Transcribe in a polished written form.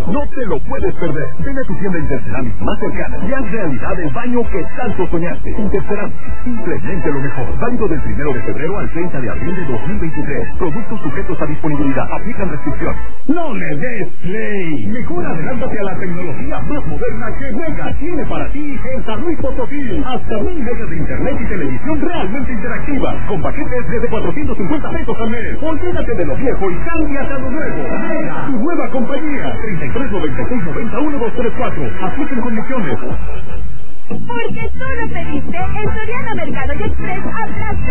No te lo puedes perder. Ven a tu tienda Interceramic más cercana y haz realidad el baño que tanto soñaste. Interceramic, simplemente lo mejor. Válido del 1 de febrero al 30 de abril de 2023. Productos sujetos a disponibilidad. Aplican restricciones. No le des play. Mejor adelántate a la tecnología más moderna que Mega tiene para ti en San Luis Potosí. Hasta 1000 megas de internet y televisión realmente interactiva. Con paquetes desde 450 pesos al mes. Olvídate de lo viejo y cámbiate a lo nuevo. Mega, tu nueva compañía. 33 96 91 234. Apliquen condiciones. Porque solo pediste en Soriana Mercado y Express hasta